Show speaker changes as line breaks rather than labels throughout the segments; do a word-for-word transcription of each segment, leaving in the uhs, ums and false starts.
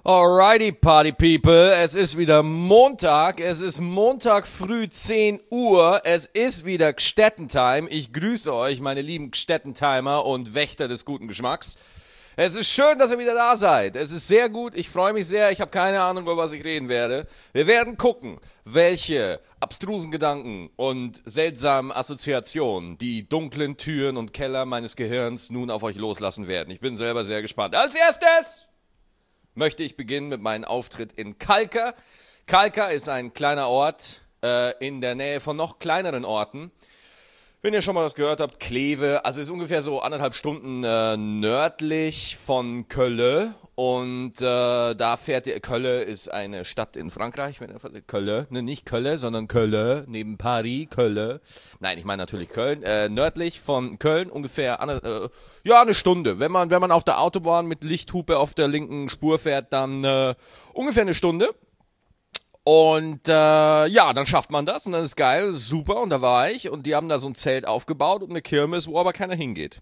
Alrighty, Party People, es ist wieder Montag, es ist Montag früh zehn Uhr, es ist wieder Gstettentime. Ich grüße euch, meine lieben Gstettentimer und Wächter des guten Geschmacks. Es ist schön, dass ihr wieder da seid. Es ist sehr gut, ich freue mich sehr, ich habe keine Ahnung, über was ich reden werde. Wir werden gucken, welche abstrusen Gedanken und seltsamen Assoziationen die dunklen Türen und Keller meines Gehirns nun auf euch loslassen werden. Ich bin selber sehr gespannt. Als erstes möchte ich beginnen mit meinem Auftritt in Kalka. Kalka ist ein kleiner Ort äh, in der Nähe von noch kleineren Orten. Wenn ihr schon mal was gehört habt, Kleve, also ist ungefähr so anderthalb Stunden äh, nördlich von Köln. Und äh, da fährt ihr, Köln ist eine Stadt in Frankreich, wenn ihr, Köln, ne, nicht Köln, sondern Köln, neben Paris, Köln. Nein, ich meine natürlich Köln, äh, nördlich von Köln, ungefähr eine, äh, ja, eine Stunde. Wenn man, wenn man auf der Autobahn mit Lichthupe auf der linken Spur fährt, dann äh, ungefähr eine Stunde. Und äh, ja, dann schafft man das und dann ist geil, super, und da war ich und die haben da so ein Zelt aufgebaut und eine Kirmes, wo aber keiner hingeht.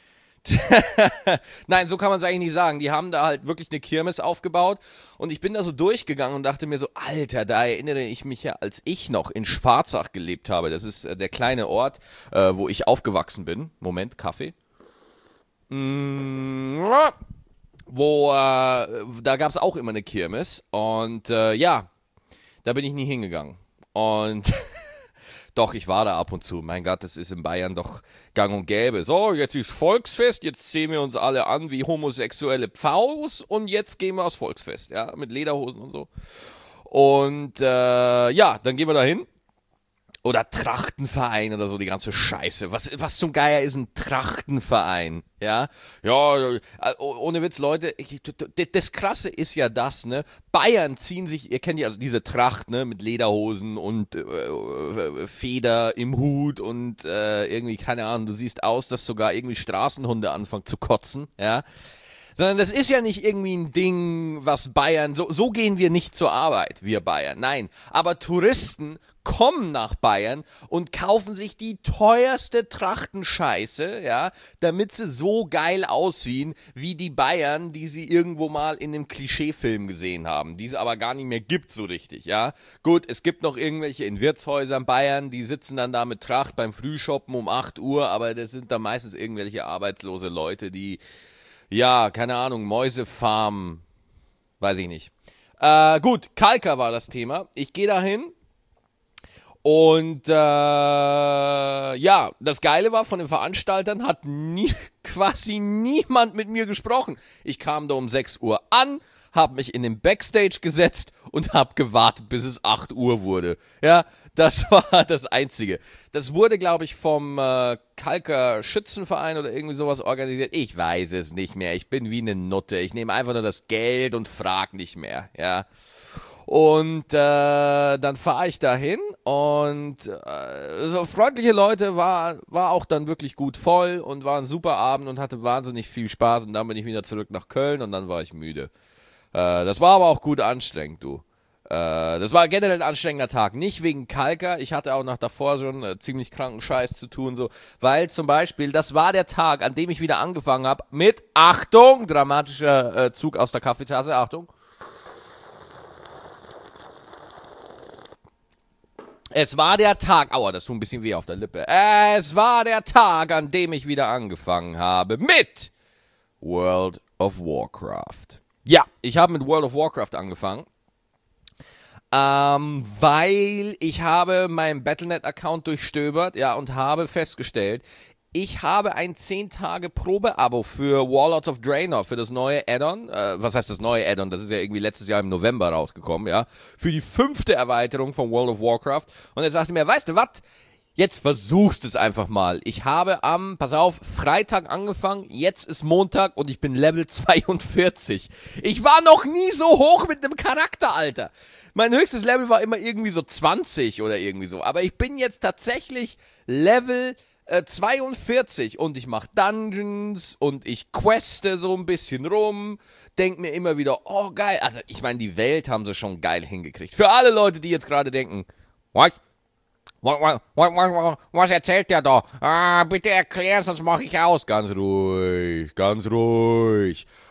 Nein, so kann man es eigentlich nicht sagen. Die haben da halt wirklich eine Kirmes aufgebaut und ich bin da so durchgegangen und dachte mir so, Alter, da erinnere ich mich ja, als ich noch in Schwarzach gelebt habe. Das ist äh, der kleine Ort, äh, wo ich aufgewachsen bin. Moment, Kaffee. Mm, wo, äh, da gab es auch immer eine Kirmes und äh, ja, da bin ich nie hingegangen. Und doch, ich war da ab und zu. Mein Gott, das ist in Bayern doch gang und gäbe. So, jetzt ist Volksfest, jetzt sehen wir uns alle an wie homosexuelle Pfaus und jetzt gehen wir aufs Volksfest, ja, mit Lederhosen und so. Und äh, ja, dann gehen wir da hin. Oder Trachtenverein oder so, die ganze Scheiße. Was, was zum Geier ist ein Trachtenverein? Ja, ja, ohne Witz, Leute, ich, das Krasse ist ja das, ne? Bayern ziehen sich, ihr kennt ja also diese Tracht, ne? Mit Lederhosen und äh, Feder im Hut und äh, irgendwie, keine Ahnung, du siehst aus, dass sogar irgendwie Straßenhunde anfangen zu kotzen, ja? Sondern das ist ja nicht irgendwie ein Ding, was Bayern, so, so gehen wir nicht zur Arbeit, wir Bayern, nein. Aber Touristen kommen nach Bayern und kaufen sich die teuerste Trachtenscheiße, ja, damit sie so geil aussehen wie die Bayern, die sie irgendwo mal in einem Klischeefilm gesehen haben, die es aber gar nicht mehr gibt so richtig, ja. Gut, es gibt noch irgendwelche in Wirtshäusern Bayern, die sitzen dann da mit Tracht beim Frühshoppen um acht Uhr, aber das sind dann meistens irgendwelche arbeitslose Leute, die, ja, keine Ahnung, Mäusefarm, weiß ich nicht. Äh, gut, Kalka war das Thema. Ich gehe dahin. Und äh, ja, das Geile war, von den Veranstaltern hat nie, quasi niemand mit mir gesprochen. Ich kam da um sechs Uhr an, habe mich in den Backstage gesetzt und habe gewartet, bis es acht Uhr wurde. Ja, das war das Einzige. Das wurde, glaube ich, vom äh, Kalker Schützenverein oder irgendwie sowas organisiert. Ich weiß es nicht mehr. Ich bin wie eine Nutte. Ich nehme einfach nur das Geld und frag nicht mehr. Ja. Und äh, dann fahre ich dahin und äh, so freundliche Leute, war, war auch dann wirklich gut voll und war ein super Abend und hatte wahnsinnig viel Spaß und dann bin ich wieder zurück nach Köln und dann war ich müde. Äh, das war aber auch gut anstrengend, du. Äh, das war generell ein anstrengender Tag, nicht wegen Kalka, ich hatte auch noch davor schon äh, ziemlich kranken Scheiß zu tun, so, weil zum Beispiel, das war der Tag, an dem ich wieder angefangen habe mit, Achtung, dramatischer äh, Zug aus der Kaffeetasse, Achtung. Es war der Tag, aua, das tut ein bisschen weh auf der Lippe. Es war der Tag, an dem ich wieder angefangen habe mit World of Warcraft. Ja, ich habe mit World of Warcraft angefangen, ähm, weil ich habe meinen Battle Punkt net-Account durchstöbert, ja, und habe festgestellt, ich habe ein zehn Tage Probeabo für Warlords of Draenor, für das neue Add-on. Äh, was heißt das neue Add-on? Das ist ja irgendwie letztes Jahr im November rausgekommen, ja. Für die fünfte Erweiterung von World of Warcraft. Und er sagte mir, weißt du was? Jetzt versuchst es einfach mal. Ich habe am, pass auf, Freitag angefangen, jetzt ist Montag und ich bin Level zweiundvierzig. Ich war noch nie so hoch mit einem Charakter, Alter. Mein höchstes Level war immer irgendwie so zwanzig oder irgendwie so. Aber ich bin jetzt tatsächlich Level zweiundvierzig und ich mache Dungeons und ich queste so ein bisschen rum, denk mir immer wieder, oh geil, also ich meine, die Welt haben sie schon geil hingekriegt. Für alle Leute, die jetzt gerade denken, what? What, what, what, what, was erzählt der da? Ah, bitte erklären, sonst mache ich aus. Ganz ruhig, ganz ruhig.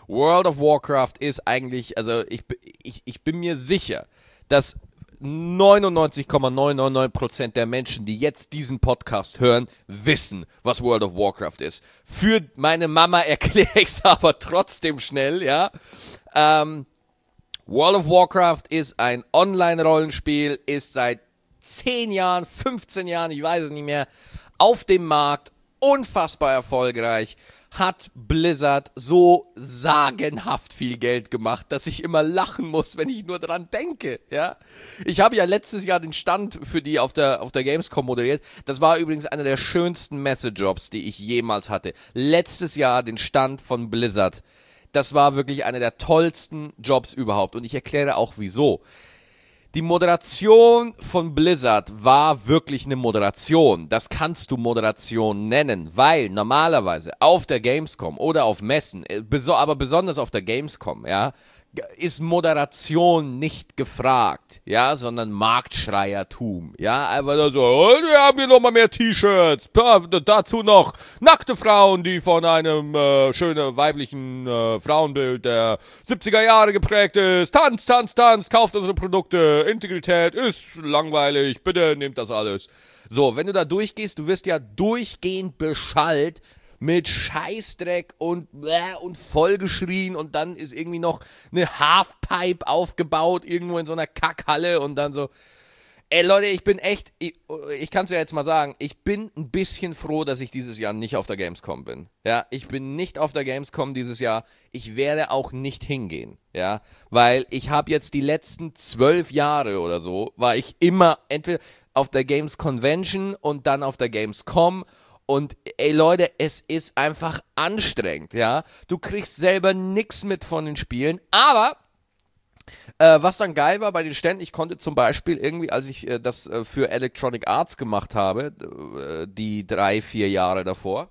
World of Warcraft ist eigentlich, also ich, ich, ich bin mir sicher, dass neunundneunzig Komma neunhundertneunundneunzig Prozent der Menschen, die jetzt diesen Podcast hören, wissen, was World of Warcraft ist. Für meine Mama erkläre ich es aber trotzdem schnell, ja. Ähm, World of Warcraft ist ein Online-Rollenspiel, ist seit zehn Jahren, fünfzehn Jahren, ich weiß es nicht mehr, auf dem Markt, unfassbar erfolgreich, hat Blizzard so sagenhaft viel Geld gemacht, dass ich immer lachen muss, wenn ich nur dran denke, ja. Ich habe ja letztes Jahr den Stand für die auf der, auf der Gamescom moderiert. Das war übrigens einer der schönsten Messejobs, die ich jemals hatte. Letztes Jahr den Stand von Blizzard. Das war wirklich einer der tollsten Jobs überhaupt. Und ich erkläre auch wieso. Die Moderation von Blizzard war wirklich eine Moderation. Das kannst du Moderation nennen, weil normalerweise auf der Gamescom oder auf Messen, aber besonders auf der Gamescom, ja, ist Moderation nicht gefragt, ja, sondern Marktschreiertum, ja, einfach nur so, oh, wir haben hier nochmal mehr T-Shirts, dazu noch nackte Frauen, die von einem äh, schönen weiblichen äh, Frauenbild der siebziger Jahre geprägt ist, Tanz, Tanz, Tanz, kauft unsere Produkte, Integrität ist langweilig, bitte nehmt das alles. So, wenn du da durchgehst, du wirst ja durchgehend beschallt, mit Scheißdreck und bläh und vollgeschrien und dann ist irgendwie noch eine Halfpipe aufgebaut, irgendwo in so einer Kackhalle und dann so, ey Leute, ich bin echt, ich, ich kann es ja jetzt mal sagen, ich bin ein bisschen froh, dass ich dieses Jahr nicht auf der Gamescom bin. Ja, ich bin nicht auf der Gamescom dieses Jahr, ich werde auch nicht hingehen, ja, weil ich habe jetzt die letzten zwölf Jahre oder so, war ich immer entweder auf der Games Convention und dann auf der Gamescom. Und ey Leute, es ist einfach anstrengend, ja. Du kriegst selber nichts mit von den Spielen, aber äh, was dann geil war bei den Ständen, ich konnte zum Beispiel irgendwie, als ich äh, das äh, für Electronic Arts gemacht habe, äh, die drei, vier Jahre davor,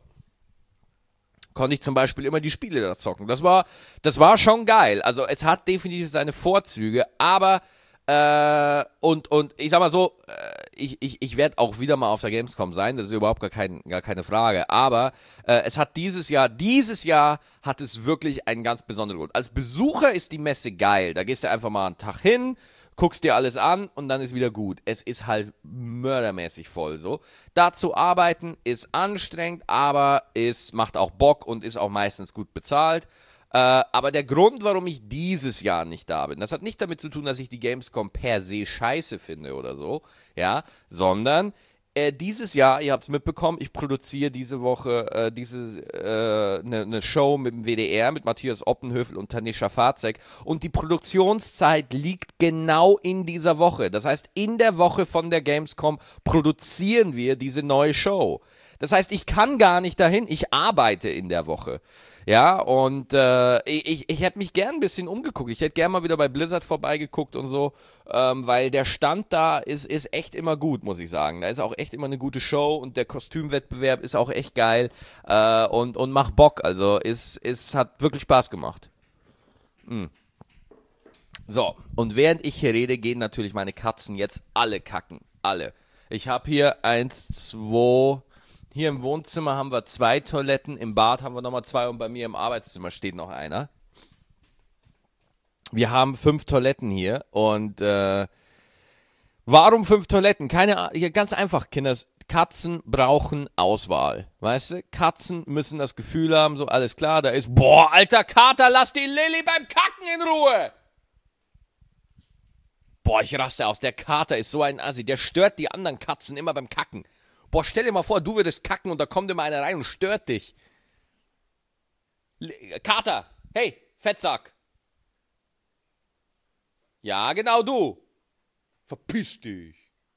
konnte ich zum Beispiel immer die Spiele da zocken. Das war, das war schon geil. Also es hat definitiv seine Vorzüge, aber Äh, und, und ich sag mal so, äh, ich, ich, ich werde auch wieder mal auf der Gamescom sein, das ist überhaupt gar, kein, gar keine Frage, aber äh, es hat dieses Jahr, dieses Jahr hat es wirklich einen ganz besonderen Grund. Als Besucher ist die Messe geil, da gehst du einfach mal einen Tag hin, guckst dir alles an und dann ist wieder gut. Es ist halt mördermäßig voll so. Da zu arbeiten ist anstrengend, aber es macht auch Bock und ist auch meistens gut bezahlt. Äh, aber der Grund, warum ich dieses Jahr nicht da bin, das hat nicht damit zu tun, dass ich die Gamescom per se scheiße finde oder so, ja, sondern äh, dieses Jahr, ihr habt es mitbekommen, ich produziere diese Woche äh, diese äh, ne, ne Show mit dem W D R, mit Matthias Oppenhövel und Tanisha Farzek und die Produktionszeit liegt genau in dieser Woche. Das heißt, in der Woche von der Gamescom produzieren wir diese neue Show. Das heißt, ich kann gar nicht dahin, ich arbeite in der Woche. Ja, und äh, ich, ich hätte mich gern ein bisschen umgeguckt. Ich hätte gern mal wieder bei Blizzard vorbeigeguckt und so, ähm, weil der Stand da ist, ist echt immer gut, muss ich sagen. Da ist auch echt immer eine gute Show und der Kostümwettbewerb ist auch echt geil äh, und, und macht Bock. Also es ist, hat wirklich Spaß gemacht. Mhm. So, und während ich hier rede, gehen natürlich meine Katzen jetzt alle kacken. Alle. Ich habe hier eins, zwei... Hier im Wohnzimmer haben wir zwei Toiletten, im Bad haben wir nochmal zwei und bei mir im Arbeitszimmer steht noch einer. Wir haben fünf Toiletten hier und äh, warum fünf Toiletten? Keine Ahnung, ganz einfach, Kinders. Katzen brauchen Auswahl, weißt du? Katzen müssen das Gefühl haben, so alles klar, da ist, boah, alter Kater, lass die Lilly beim Kacken in Ruhe! Boah, ich raste aus, der Kater ist so ein Assi, der stört die anderen Katzen immer beim Kacken. Boah, stell dir mal vor, du würdest kacken und da kommt immer einer rein und stört dich. L- Kater, hey, Fettsack. Ja, genau du. Verpiss dich.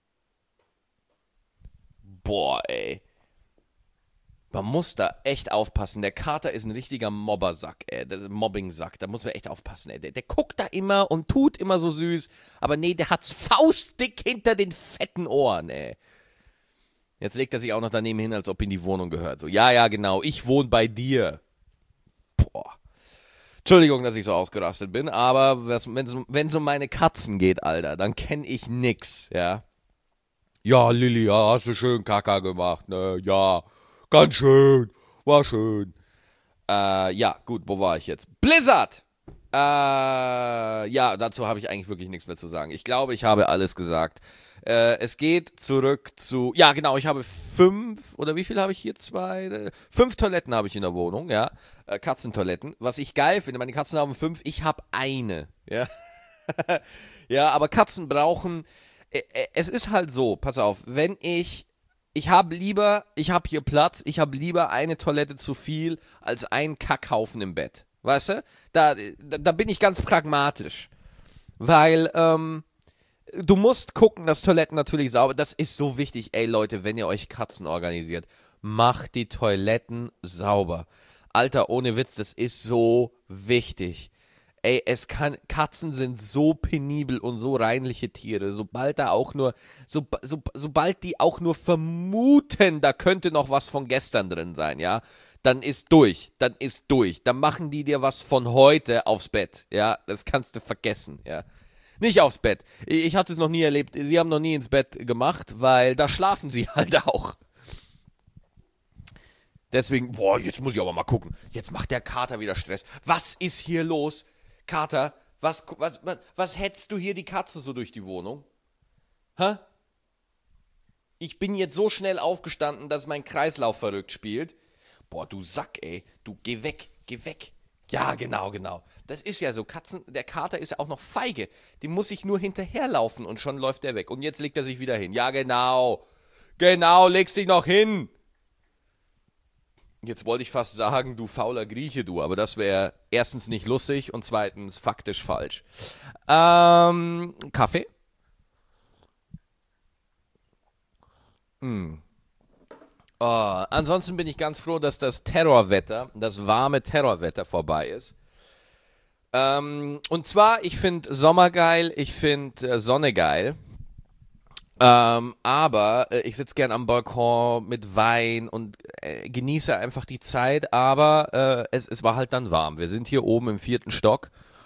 Boah, ey. Man muss da echt aufpassen. Der Kater ist ein richtiger Mobbersack, ey. Das ist ein Mobbingsack. Da muss man echt aufpassen, ey. Der, der guckt da immer und tut immer so süß. Aber nee, der hat's faustdick hinter den fetten Ohren, ey. Jetzt legt er sich auch noch daneben hin, als ob ihm die Wohnung gehört. So, ja, ja, genau, ich wohne bei dir. Boah. Entschuldigung, dass ich so ausgerastet bin, aber wenn es um meine Katzen geht, Alter, dann kenne ich nix, ja. Ja, Lilly, ja, hast du schön Kaka gemacht, ne? Ja, ganz schön, war schön. Äh, ja, gut, wo war ich jetzt? Blizzard! Äh, ja, dazu habe ich eigentlich wirklich nichts mehr zu sagen. Ich glaube, ich habe alles gesagt. Äh, es geht zurück zu, ja genau, ich habe fünf, oder wie viel habe ich hier? Zwei, äh, fünf Toiletten habe ich in der Wohnung, ja. Äh, Katzentoiletten. Was ich geil finde, meine Katzen haben fünf, ich habe eine, ja. Ja, aber Katzen brauchen, äh, äh, es ist halt so, pass auf, wenn ich, ich habe lieber, ich habe hier Platz, ich habe lieber eine Toilette zu viel als einen Kackhaufen im Bett. Weißt du? Da, da, da bin ich ganz pragmatisch. Weil, ähm, du musst gucken, dass Toiletten natürlich sauber, das ist so wichtig. Ey Leute, wenn ihr euch Katzen organisiert, macht die Toiletten sauber. Alter, ohne Witz, das ist so wichtig. Ey, es kann, Katzen sind so penibel und so reinliche Tiere. Sobald da auch nur, so, so, sobald die auch nur vermuten, da könnte noch was von gestern drin sein, ja, dann ist durch, dann ist durch. Dann machen die dir was von heute aufs Bett, ja, das kannst du vergessen, ja. Nicht aufs Bett. Ich hatte es noch nie erlebt, sie haben noch nie ins Bett gemacht, weil da schlafen sie halt auch. Deswegen, boah, jetzt muss ich aber mal gucken. Jetzt macht der Kater wieder Stress. Was ist hier los? Kater, was, was, was, was hetzt du hier die Katze so durch die Wohnung? Hä? Ich bin jetzt so schnell aufgestanden, dass mein Kreislauf verrückt spielt. Boah, du Sack, ey. Du, geh weg, geh weg. Ja, genau, genau. Das ist ja so. Katzen, der Kater ist ja auch noch feige. Dem muss ich nur hinterherlaufen und schon läuft er weg. Und jetzt legt er sich wieder hin. Ja, genau. Genau, legst dich noch hin. Jetzt wollte ich fast sagen, du fauler Grieche, du, aber das wäre erstens nicht lustig und zweitens faktisch falsch. Ähm, Kaffee? Hm. Oh, ansonsten bin ich ganz froh, dass das Terrorwetter, das warme Terrorwetter vorbei ist. Ähm, und zwar, ich finde Sommer geil, ich finde äh, Sonne geil. Ähm, aber äh, ich sitze gern am Balkon mit Wein und äh, genieße einfach die Zeit, aber äh, es, es war halt dann warm. Wir sind hier oben im vierten Stock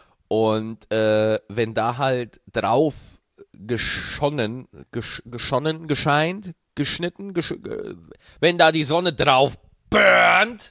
und äh, wenn da halt drauf geschonnen, gesch geschonnen, gescheint, geschnitten, gesch äh, wenn da die Sonne drauf burnt,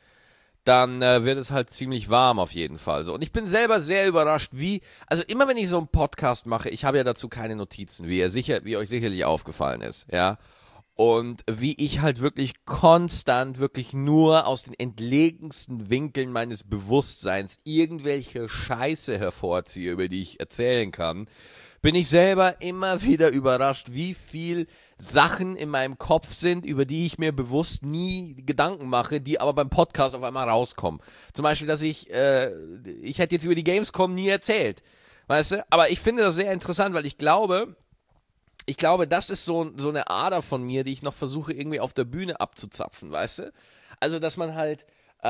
dann äh, wird es halt ziemlich warm auf jeden Fall. So. Und ich bin selber sehr überrascht, wie, also immer wenn ich so einen Podcast mache, ich habe ja dazu keine Notizen, wie ihr sicher, wie euch sicherlich aufgefallen ist, ja. Und wie ich halt wirklich konstant, wirklich nur aus den entlegensten Winkeln meines Bewusstseins irgendwelche Scheiße hervorziehe, über die ich erzählen kann, bin ich selber immer wieder überrascht, wie viel Sachen in meinem Kopf sind, über die ich mir bewusst nie Gedanken mache, die aber beim Podcast auf einmal rauskommen. Zum Beispiel, dass ich, äh, ich hätte jetzt über die Gamescom nie erzählt, weißt du? Aber ich finde das sehr interessant, weil ich glaube, ich glaube, das ist so, so eine Ader von mir, die ich noch versuche irgendwie auf der Bühne abzuzapfen, weißt du? Also, dass man halt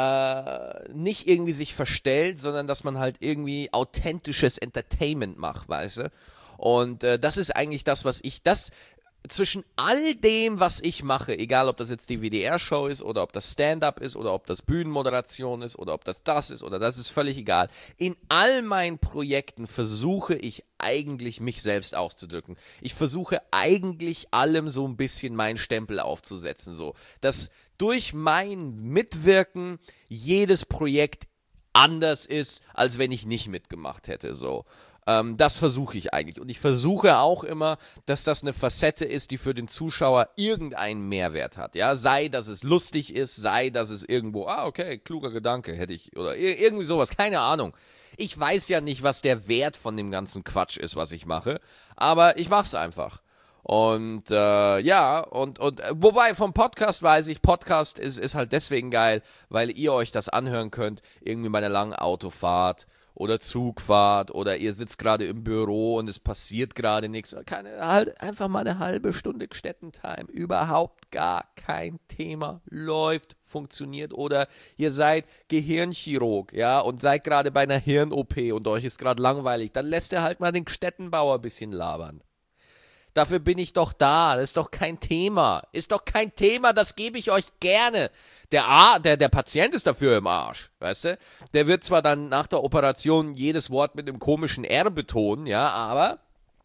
äh, nicht irgendwie sich verstellt, sondern dass man halt irgendwie authentisches Entertainment macht, weißt du? Und äh, das ist eigentlich das, was ich, das zwischen all dem, was ich mache, egal ob das jetzt die W D R-Show ist oder ob das Stand-up ist oder ob das Bühnenmoderation ist oder ob das das ist oder das ist völlig egal. In all meinen Projekten versuche ich eigentlich mich selbst auszudrücken. Ich versuche eigentlich allem so ein bisschen meinen Stempel aufzusetzen, so, dass durch mein Mitwirken jedes Projekt anders ist, als wenn ich nicht mitgemacht hätte, so. Ähm, das versuche ich eigentlich. Und ich versuche auch immer, dass das eine Facette ist, die für den Zuschauer irgendeinen Mehrwert hat. Ja, sei, dass es lustig ist, sei, dass es irgendwo, ah, okay, kluger Gedanke hätte ich, oder irgendwie sowas, keine Ahnung. Ich weiß ja nicht, was der Wert von dem ganzen Quatsch ist, was ich mache, aber ich mache es einfach. Und äh, ja, und, und äh, wobei vom Podcast weiß ich, Podcast ist, ist halt deswegen geil, weil ihr euch das anhören könnt, irgendwie bei einer langen Autofahrt oder Zugfahrt oder ihr sitzt gerade im Büro und es passiert gerade nichts. Keine, halt einfach mal eine halbe Stunde Gstettentime. Überhaupt gar kein Thema. Läuft, funktioniert. Oder ihr seid Gehirnchirurg, ja, und seid gerade bei einer Hirn-O P und euch ist gerade langweilig. Dann lässt ihr halt mal den Gstettenbauer ein bisschen labern. Dafür bin ich doch da. Das ist doch kein Thema. Ist doch kein Thema, das gebe ich euch gerne. Der, A, der, der Patient ist dafür im Arsch, weißt du? Der wird zwar dann nach der Operation jedes Wort mit einem komischen R betonen, ja, aber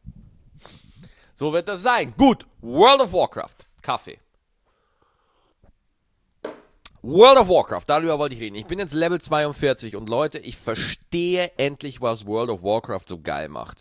so wird das sein. Gut, World of Warcraft. Kaffee. World of Warcraft, darüber wollte ich reden. Ich bin jetzt Level zweiundvierzig und Leute, ich verstehe endlich, was World of Warcraft so geil macht.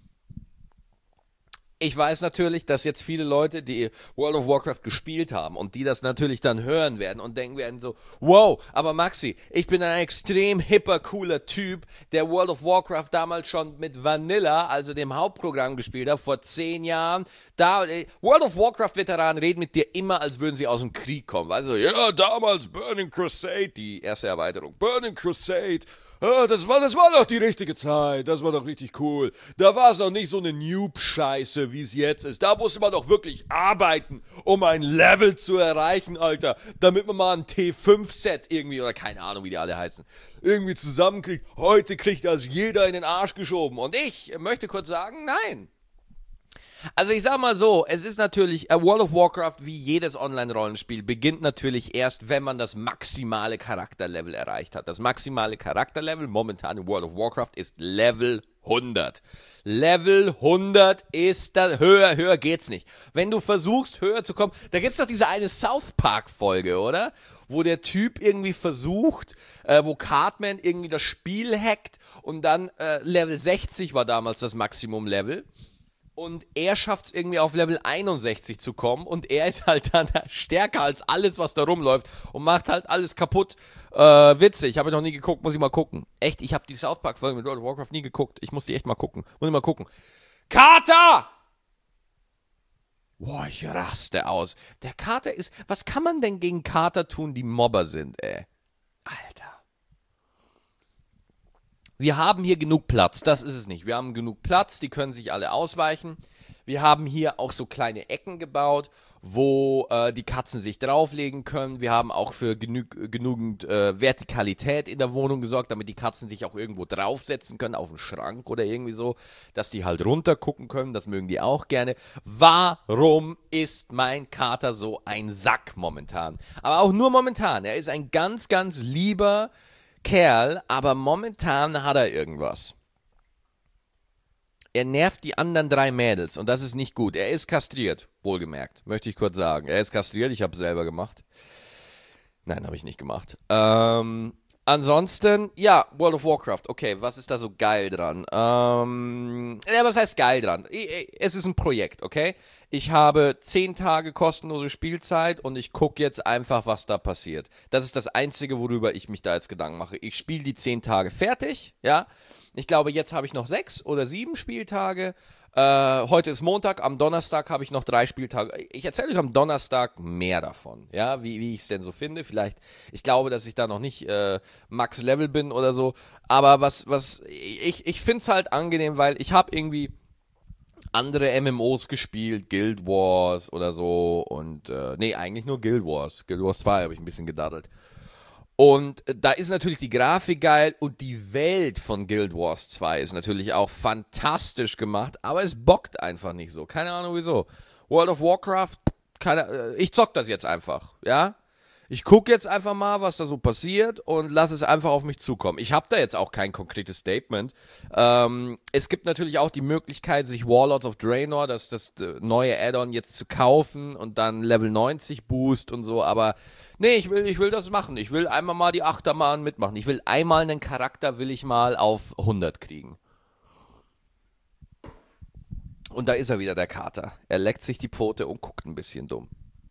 Ich weiß natürlich, dass jetzt viele Leute, die World of Warcraft gespielt haben und die das natürlich dann hören werden und denken werden so, wow, aber Maxi, ich bin ein extrem hipper, cooler Typ, der World of Warcraft damals schon mit Vanilla, also dem Hauptprogramm gespielt hat, vor zehn Jahren. Da, World of Warcraft-Veteranen reden mit dir immer, als würden sie aus dem Krieg kommen. Also, ja, damals Burning Crusade, die erste Erweiterung, Burning Crusade. Ja, das war, das war doch die richtige Zeit, das war doch richtig cool. Da war es noch nicht so eine Noob-Scheiße, wie es jetzt ist. Da musste man doch wirklich arbeiten, um ein Level zu erreichen, Alter. Damit man mal ein T fünf Set irgendwie, oder keine Ahnung, wie die alle heißen, irgendwie zusammenkriegt. Heute kriegt das jeder in den Arsch geschoben. Und ich möchte kurz sagen, nein. Also ich sag mal so, es ist natürlich, uh, World of Warcraft, wie jedes Online-Rollenspiel, beginnt natürlich erst, wenn man das maximale Charakterlevel erreicht hat. Das maximale Charakterlevel momentan in World of Warcraft ist Level hundert. Level hundert ist da, höher, höher geht's nicht. Wenn du versuchst, höher zu kommen, da gibt's doch diese eine South Park-Folge, oder? Wo der Typ irgendwie versucht, äh, wo Cartman irgendwie das Spiel hackt und dann äh, Level sechzig war damals das Maximum-Level. Und er schafft es irgendwie auf Level einundsechzig zu kommen und er ist halt dann stärker als alles, was da rumläuft und macht halt alles kaputt. Äh, witzig, habe ich noch nie geguckt, muss ich mal gucken. Echt, ich habe die South Park-Folge mit World of Warcraft nie geguckt. Ich muss die echt mal gucken. Muss ich mal gucken. Kater! Boah, ich raste aus. Der Kater ist, was kann man denn gegen Kater tun, die Mobber sind, ey? Alter. Wir haben hier genug Platz, das ist es nicht. Wir haben genug Platz, die können sich alle ausweichen. Wir haben hier auch so kleine Ecken gebaut, wo äh, die Katzen sich drauflegen können. Wir haben auch für genü- genügend äh, Vertikalität in der Wohnung gesorgt, damit die Katzen sich auch irgendwo draufsetzen können, auf den Schrank oder irgendwie so, dass die halt runter gucken können. Das mögen die auch gerne. Warum ist mein Kater so ein Sack momentan? Aber auch nur momentan. Er ist ein ganz, ganz lieber Kerl, aber momentan hat er irgendwas. Er nervt die anderen drei Mädels und das ist nicht gut. Er ist kastriert, wohlgemerkt, möchte ich kurz sagen. Er ist kastriert, ich habe es selber gemacht. Nein, habe ich nicht gemacht. Ähm, ansonsten, ja, World of Warcraft. Okay, was ist da so geil dran? Ähm, ja, was heißt geil dran? Es ist ein Projekt, okay? Ich habe zehn Tage kostenlose Spielzeit und ich gucke jetzt einfach, was da passiert. Das ist das Einzige, worüber ich mich da jetzt Gedanken mache. Ich spiele die zehn Tage fertig, ja. Ich glaube, jetzt habe ich noch sechs oder sieben Spieltage. Äh, heute ist Montag, am Donnerstag habe ich noch drei Spieltage. Ich erzähle euch am Donnerstag mehr davon, ja, wie, wie ich es denn so finde. Vielleicht, ich glaube, dass ich da noch nicht äh, Max-Level bin oder so. Aber was, was, ich, ich finde es halt angenehm, weil ich habe irgendwie andere M M Os gespielt, Guild Wars oder so und, äh, nee, eigentlich nur Guild Wars. Guild Wars zwei habe ich ein bisschen gedaddelt. Und äh, da ist natürlich die Grafik geil und die Welt von Guild Wars zwei ist natürlich auch fantastisch gemacht, aber es bockt einfach nicht so. Keine Ahnung wieso. World of Warcraft, keine, äh, ich zock das jetzt einfach, ja? Ich gucke jetzt einfach mal, was da so passiert und lasse es einfach auf mich zukommen. Ich habe da jetzt auch kein konkretes Statement. Ähm, es gibt natürlich auch die Möglichkeit, sich Warlords of Draenor, das, das neue Add-on jetzt zu kaufen und dann Level neunzig Boost und so, aber nee, ich will, ich will das machen. Ich will einmal mal die Achterbahn mitmachen. Ich will einmal einen Charakter, will ich mal auf hundert kriegen. Und da ist er wieder, der Kater. Er leckt sich die Pfote und guckt ein bisschen dumm.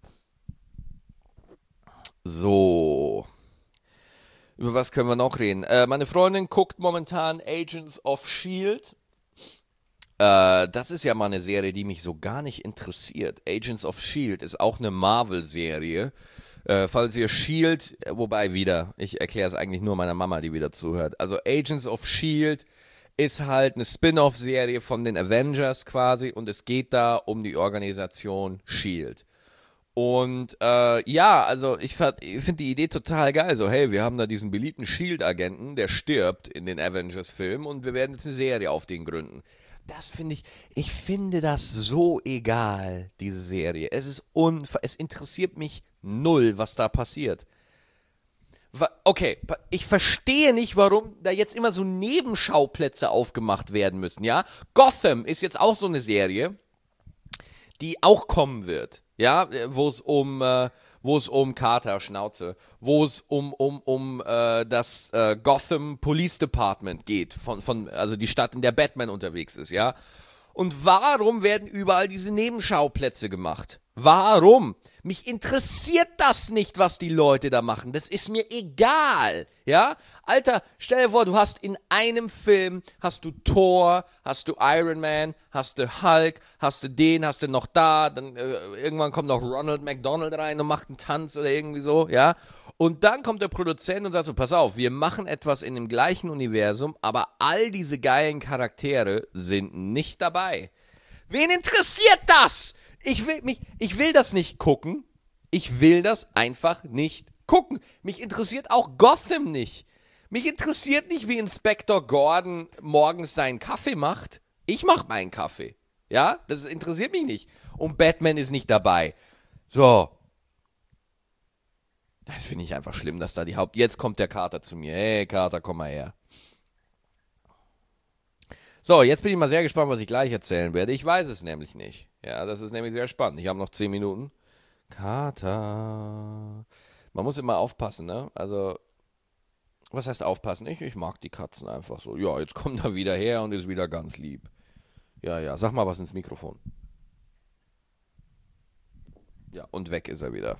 So, über was können wir noch reden? Äh, meine Freundin guckt momentan Agents of Shield. Äh, das ist ja mal eine Serie, die mich so gar nicht interessiert. Agents of Shield ist auch eine Marvel-Serie. Äh, falls ihr Shield, wobei wieder, ich erkläre es eigentlich nur meiner Mama, die wieder zuhört. Also Agents of Shield ist halt eine Spin-off-Serie von den Avengers quasi und es geht da um die Organisation Shield. Und äh, ja, also ich, ich finde die Idee total geil. So, hey, wir haben da diesen beliebten Shield-Agenten, der stirbt in den Avengers-Filmen und wir werden jetzt eine Serie auf den gründen. Das finde ich, ich finde das so egal, diese Serie. Es ist unver- es interessiert mich null, was da passiert. Okay, ich verstehe nicht, warum da jetzt immer so Nebenschauplätze aufgemacht werden müssen, ja? Gotham ist jetzt auch so eine Serie, die auch kommen wird. Ja, wo es um, äh, wo es um Carter, Schnauze, wo es um, um, um äh, das äh, Gotham Police Department geht, von, von, also die Stadt, in der Batman unterwegs ist, ja. Und warum werden überall diese Nebenschauplätze gemacht? Warum? Mich interessiert das nicht, was die Leute da machen. Das ist mir egal, ja? Alter, stell dir vor, du hast in einem Film, hast du Thor, hast du Iron Man, hast du Hulk, hast du den, hast du noch da, dann äh, irgendwann kommt noch Ronald McDonald rein und macht einen Tanz oder irgendwie so, ja? Und dann kommt der Produzent und sagt so, pass auf, wir machen etwas in dem gleichen Universum, aber all diese geilen Charaktere sind nicht dabei. Wen interessiert das? Ich will, mich, ich will das nicht gucken. Ich will das einfach nicht gucken. Mich interessiert auch Gotham nicht. Mich interessiert nicht, wie Inspektor Gordon morgens seinen Kaffee macht. Ich mach meinen Kaffee. Ja, das interessiert mich nicht. Und Batman ist nicht dabei. So. Das finde ich einfach schlimm, dass da die Haupt... Jetzt kommt der Kater zu mir. Hey, Kater, komm mal her. So, jetzt bin ich mal sehr gespannt, was ich gleich erzählen werde. Ich weiß es nämlich nicht. Ja, das ist nämlich sehr spannend. Ich habe noch zehn Minuten. Kater. Man muss immer aufpassen, ne? Also, was heißt aufpassen? Ich, ich mag die Katzen einfach so. Ja, jetzt kommt er wieder her und ist wieder ganz lieb. Ja, ja, sag mal was ins Mikrofon. Ja, und weg ist er wieder.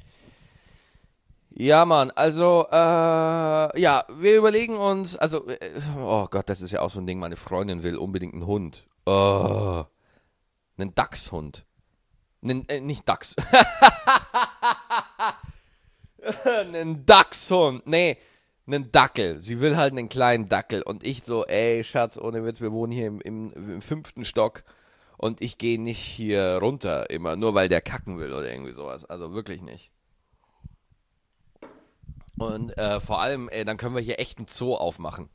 Ja, Mann, also, äh, ja, wir überlegen uns, also, äh, oh Gott, das ist ja auch so ein Ding, meine Freundin will unbedingt einen Hund. Oh, einen Dachshund. Einen, äh, nicht Dachs. Einen Dachshund. Nee, einen Dackel. Sie will halt einen kleinen Dackel. Und ich so, ey, Schatz, ohne Witz, wir wohnen hier im, im, im fünften Stock. Und ich gehe nicht hier runter immer, nur weil der kacken will oder irgendwie sowas. Also wirklich nicht. Und äh, vor allem, ey, dann können wir hier echt einen Zoo aufmachen.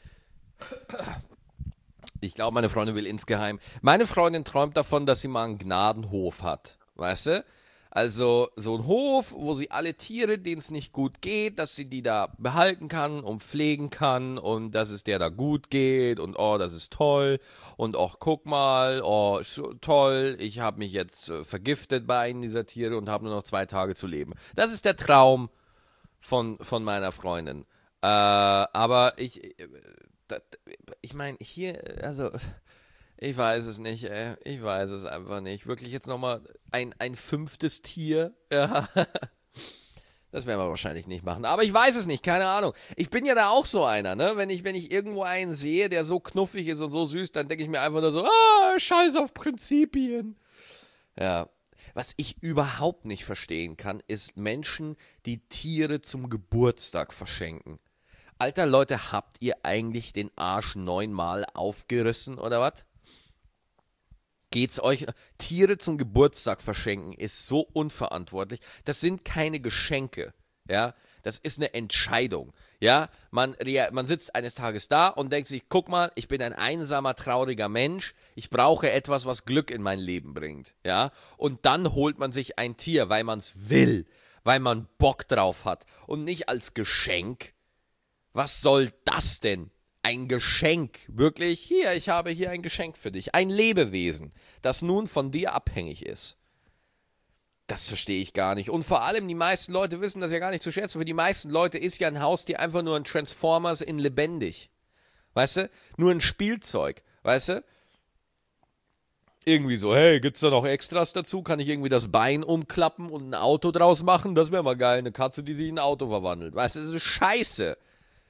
Ich glaube, meine Freundin will insgeheim. Meine Freundin träumt davon, dass sie mal einen Gnadenhof hat. Weißt du? Also so ein Hof, wo sie alle Tiere, denen es nicht gut geht, dass sie die da behalten kann und pflegen kann und dass es der da gut geht und oh, das ist toll und oh, guck mal, oh, toll, ich habe mich jetzt äh, vergiftet bei einem dieser Tiere und habe nur noch zwei Tage zu leben. Das ist der Traum von, von meiner Freundin. Äh, aber ich, äh, das, ich meine, hier, also, ich weiß es nicht, ey. Ich weiß es einfach nicht. Wirklich jetzt nochmal ein, ein fünftes Tier, ja. Das werden wir wahrscheinlich nicht machen. Aber ich weiß es nicht, keine Ahnung. Ich bin ja da auch so einer, ne? Wenn ich, wenn ich irgendwo einen sehe, der so knuffig ist und so süß, dann denke ich mir einfach nur so, ah, scheiß auf Prinzipien. Ja. Was ich überhaupt nicht verstehen kann, ist Menschen, die Tiere zum Geburtstag verschenken. Alter Leute, habt ihr eigentlich den Arsch neunmal aufgerissen oder was? Geht's euch? Tiere zum Geburtstag verschenken ist so unverantwortlich. Das sind keine Geschenke, ja. Das ist eine Entscheidung, ja. Man, man sitzt eines Tages da und denkt sich, guck mal, ich bin ein einsamer, trauriger Mensch. Ich brauche etwas, was Glück in mein Leben bringt, ja. Und dann holt man sich ein Tier, weil man es will, weil man Bock drauf hat und nicht als Geschenk. Was soll das denn? Ein Geschenk. Wirklich, hier, ich habe hier ein Geschenk für dich. Ein Lebewesen, das nun von dir abhängig ist. Das verstehe ich gar nicht. Und vor allem, die meisten Leute wissen das ja gar nicht zu schätzen. Für die meisten Leute ist ja ein Haustier einfach nur ein Transformers in lebendig. Weißt du? Nur ein Spielzeug. Weißt du? Irgendwie so, hey, gibt's da noch Extras dazu? Kann ich irgendwie das Bein umklappen und ein Auto draus machen? Das wäre mal geil. Eine Katze, die sich in ein Auto verwandelt. Weißt du, das ist scheiße.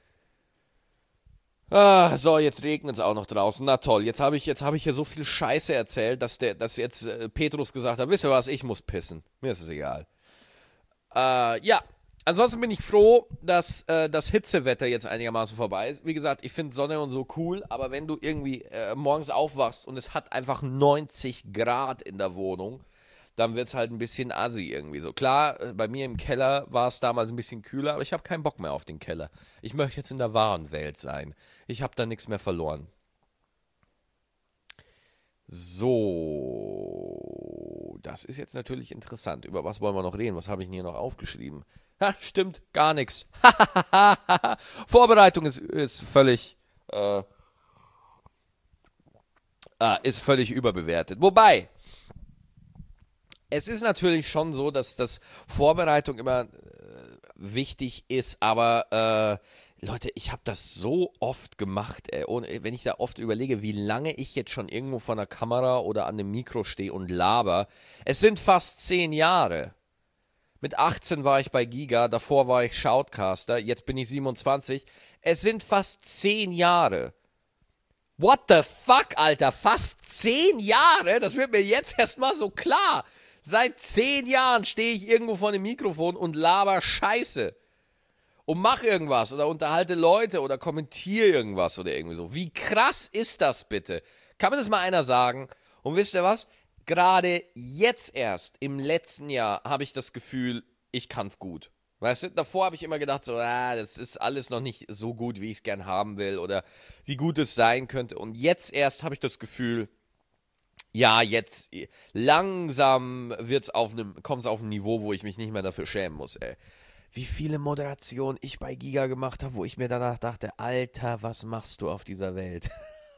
Ah, so, jetzt regnet es auch noch draußen. Na toll, jetzt habe ich, jetzt hab ich hier so viel Scheiße erzählt, dass, der, dass jetzt äh, Petrus gesagt hat, wisst ihr was, ich muss pissen. Mir ist es egal. Äh, ja, ansonsten bin ich froh, dass äh, das Hitzewetter jetzt einigermaßen vorbei ist. Wie gesagt, ich finde Sonne und so cool, aber wenn du irgendwie äh, morgens aufwachst und es hat einfach neunzig Grad in der Wohnung, dann wird es halt ein bisschen assi irgendwie so. Klar, bei mir im Keller war es damals ein bisschen kühler, aber ich habe keinen Bock mehr auf den Keller. Ich möchte jetzt in der wahren Welt sein. Ich habe da nichts mehr verloren. So, das ist jetzt natürlich interessant. Über was wollen wir noch reden? Was habe ich denn hier noch aufgeschrieben? Ha, stimmt, gar nichts. Vorbereitung ist, ist völlig, äh, ah, ist völlig überbewertet. Wobei, Es ist natürlich schon so, dass das Vorbereitung immer äh, wichtig ist, aber äh, Leute, ich habe das so oft gemacht, ey. Und wenn ich da oft überlege, wie lange ich jetzt schon irgendwo vor einer Kamera oder an einem Mikro stehe und laber, es sind fast zehn Jahre. Mit achtzehn war ich bei Giga, davor war ich Shoutcaster, jetzt bin ich siebenundzwanzig. Es sind fast zehn Jahre. What the fuck, Alter? Fast zehn Jahre? Das wird mir jetzt erstmal so klar. Seit zehn Jahren stehe ich irgendwo vor dem Mikrofon und laber Scheiße. Und mach irgendwas oder unterhalte Leute oder kommentiere irgendwas oder irgendwie so. Wie krass ist das bitte? Kann mir das mal einer sagen? Und wisst ihr was? Gerade jetzt erst, im letzten Jahr, habe ich das Gefühl, ich kann's gut. Weißt du, davor habe ich immer gedacht, so, ah, das ist alles noch nicht so gut, wie ich es gern haben will oder wie gut es sein könnte. Und jetzt erst habe ich das Gefühl, ja, jetzt langsam wird's auf einem, kommt es auf ein Niveau, wo ich mich nicht mehr dafür schämen muss, ey. Wie viele Moderationen ich bei Giga gemacht habe, wo ich mir danach dachte, Alter, was machst du auf dieser Welt?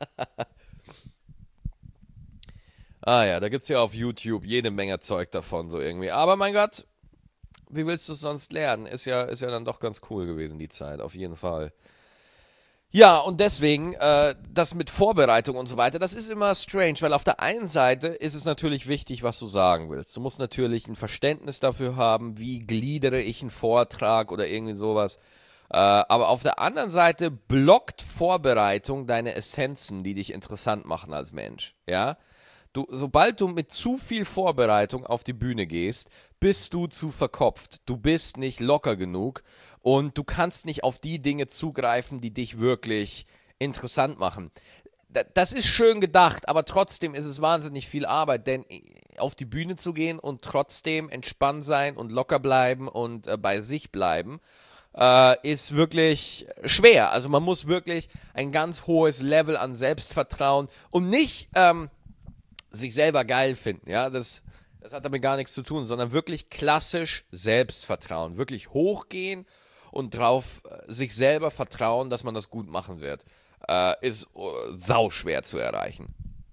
Ah ja, da gibt's ja auf YouTube jede Menge Zeug davon, so irgendwie. Aber mein Gott, wie willst du es sonst lernen? Ist ja, ist ja dann doch ganz cool gewesen, die Zeit, auf jeden Fall. Ja, und deswegen, äh, das mit Vorbereitung und so weiter, das ist immer strange, weil auf der einen Seite ist es natürlich wichtig, was du sagen willst. Du musst natürlich ein Verständnis dafür haben, wie gliedere ich einen Vortrag oder irgendwie sowas. Äh, aber auf der anderen Seite blockt Vorbereitung deine Essenzen, die dich interessant machen als Mensch, ja? Du, sobald du mit zu viel Vorbereitung auf die Bühne gehst, bist du zu verkopft. Du bist nicht locker genug und du kannst nicht auf die Dinge zugreifen, die dich wirklich interessant machen. Das ist schön gedacht, aber trotzdem ist es wahnsinnig viel Arbeit, denn auf die Bühne zu gehen und trotzdem entspannt sein und locker bleiben und äh, bei sich bleiben, äh, ist wirklich schwer. Also man muss wirklich ein ganz hohes Level an Selbstvertrauen und nicht ähm, sich selber geil finden, ja, das, das hat damit gar nichts zu tun, sondern wirklich klassisch Selbstvertrauen, wirklich hochgehen und drauf äh, sich selber vertrauen, dass man das gut machen wird, äh, ist uh, sauschwer zu erreichen.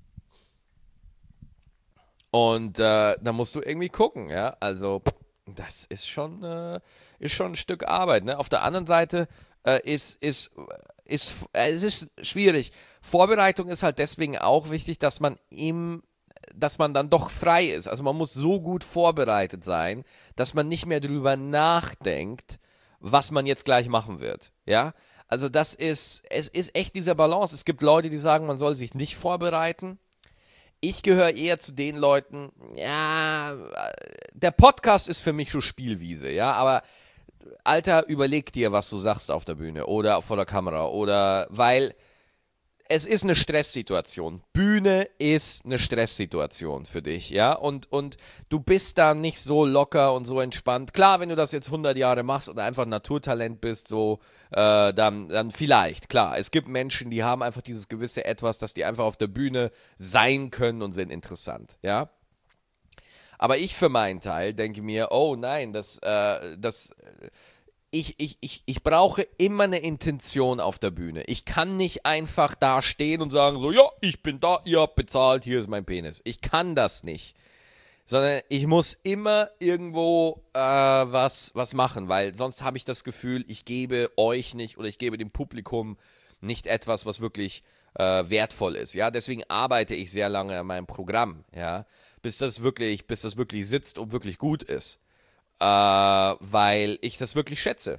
Und äh, da musst du irgendwie gucken, ja, also das ist schon, äh, ist schon ein Stück Arbeit, ne? Auf der anderen Seite äh, ist, ist, ist, äh, es ist schwierig. Vorbereitung ist halt deswegen auch wichtig, dass man im, dass man dann doch frei ist. Also man muss so gut vorbereitet sein, dass man nicht mehr drüber nachdenkt, was man jetzt gleich machen wird, ja? Also das ist, es ist echt dieser Balance. Es gibt Leute, die sagen, man soll sich nicht vorbereiten. Ich gehöre eher zu den Leuten, ja, der Podcast ist für mich schon Spielwiese, ja, aber Alter, überleg dir, was du sagst auf der Bühne oder vor der Kamera oder, weil es ist eine Stresssituation. Bühne ist eine Stresssituation für dich, ja, und, und du bist da nicht so locker und so entspannt. Klar, wenn du das jetzt hundert Jahre machst oder einfach ein Naturtalent bist, so, äh, dann, dann vielleicht, klar. Es gibt Menschen, die haben einfach dieses gewisse Etwas, dass die einfach auf der Bühne sein können und sind interessant, ja. Aber ich für meinen Teil denke mir, oh nein, das, äh, das, ich, ich, ich, ich brauche immer eine Intention auf der Bühne. Ich kann nicht einfach da stehen und sagen so, ja, ich bin da, ihr habt bezahlt, hier ist mein Penis. Ich kann das nicht. Sondern ich muss immer irgendwo äh, was, was machen, weil sonst habe ich das Gefühl, ich gebe euch nicht oder ich gebe dem Publikum nicht etwas, was wirklich äh, wertvoll ist. Ja, deswegen arbeite ich sehr lange an meinem Programm, ja, bis das wirklich, bis das wirklich sitzt und wirklich gut ist. Äh, weil ich das wirklich schätze.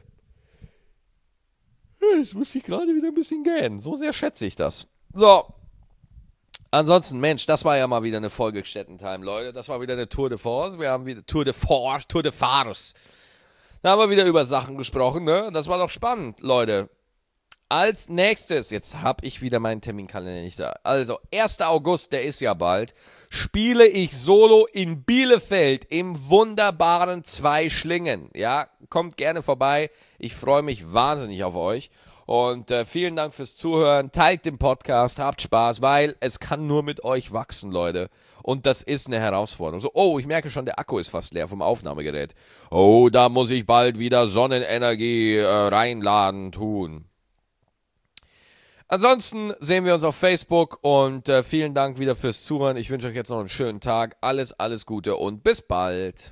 Jetzt muss ich gerade wieder ein bisschen gähnen. So sehr schätze ich das. So. Ansonsten, Mensch, das war ja mal wieder eine Folge Städtentime, Leute. Das war wieder eine Tour de Force. Wir haben wieder Tour de Force, Tour de Farce. Da haben wir wieder über Sachen gesprochen, ne? Das war doch spannend, Leute. Als nächstes, jetzt habe ich wieder meinen Terminkalender nicht da. Also, erster August, der ist ja bald, spiele ich solo in Bielefeld im wunderbaren Zweischlingen. Ja, kommt gerne vorbei. Ich freue mich wahnsinnig auf euch. Und äh, vielen Dank fürs Zuhören. Teilt den Podcast, habt Spaß, weil es kann nur mit euch wachsen, Leute. Und das ist eine Herausforderung. So, oh, ich merke schon, der Akku ist fast leer vom Aufnahmegerät. Oh, da muss ich bald wieder Sonnenenergie äh, reinladen tun. Ansonsten sehen wir uns auf Facebook und äh, vielen Dank wieder fürs Zuhören. Ich wünsche euch jetzt noch einen schönen Tag. Alles, alles Gute und bis bald.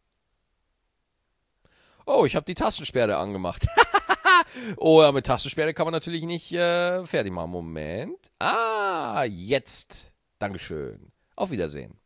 Oh, ich habe die Tastensperre angemacht. Oh, ja, mit Tastensperre kann man natürlich nicht äh, fertig machen. Moment. Ah, jetzt. Dankeschön. Auf Wiedersehen.